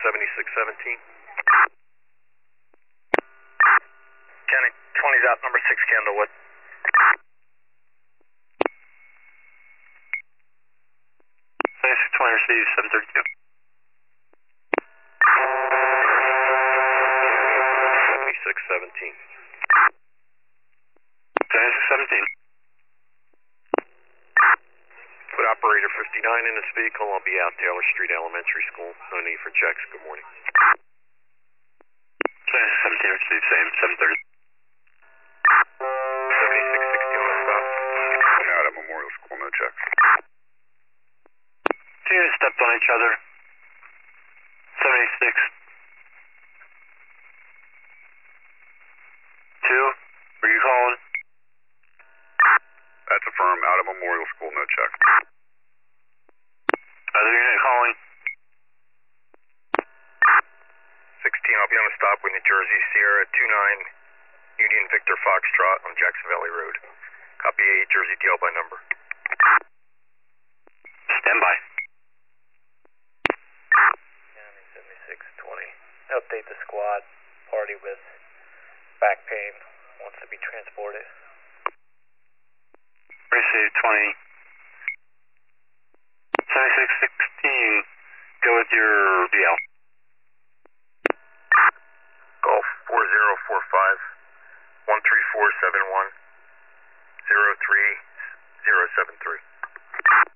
7617. Kenny, 20's out, number 6 Candlewood. Six 20 received, 732. 7617. 7617. Put operator 59 in this vehicle. I'll be out Taylor Street Elementary School. No need for checks. Good morning. 7617 received, same, 730. 7660 on the stop. Out at Memorial School, no checks. Two units stepped on each other. 76. 2, were you calling? That's affirmed, out at Memorial School, no check. Other unit calling? 16, I'll be on the stop with New Jersey, Sierra 29, Union Victor Foxtrot on Jackson Valley Road. Copy A, Jersey DL by number. Stand by. 7620. Update the squad. Party with back pain wants to be transported. Received 20. 7616, go with your DL. Golf 4045 13471 03073.